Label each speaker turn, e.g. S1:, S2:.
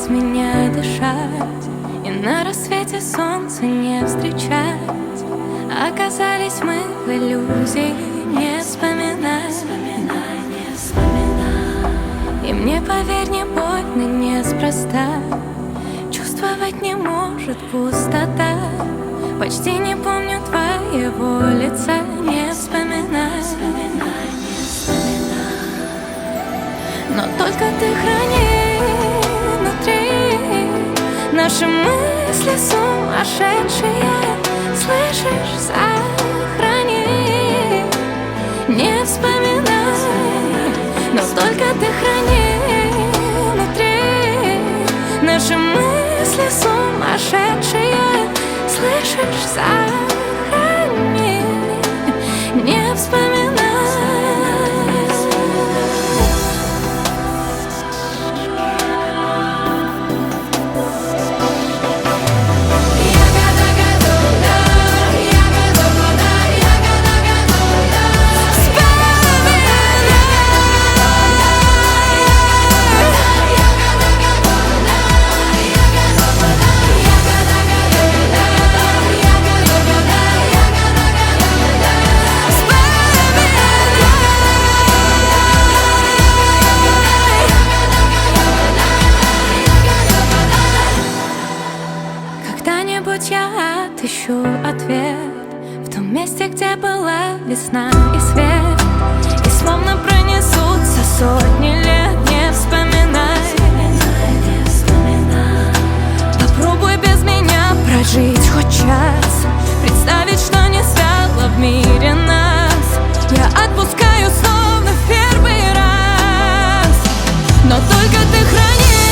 S1: без меня дышать и на рассвете солнце не встречать. Оказались мы в иллюзии, не вспоминай. И мне, поверь, не больно, неспроста. Чувствовать не может пустота. Почти не помню твоего лица, не вспоминай. Но только ты храни внутри наши мысли сумасшедшие. Слышишь, сохрани, не вспоминай. Но только ты храни внутри наши мысли сумасшедшие. Слышишь, сохрани, не вспоминай. Когда-нибудь я отыщу ответ в том месте, где была весна и свет. И словно пронесутся сотни лет, не вспоминай. Попробуй без меня прожить хоть час, представить, что не стало в мире нас. Я отпускаю словно в первый раз. Но только ты храни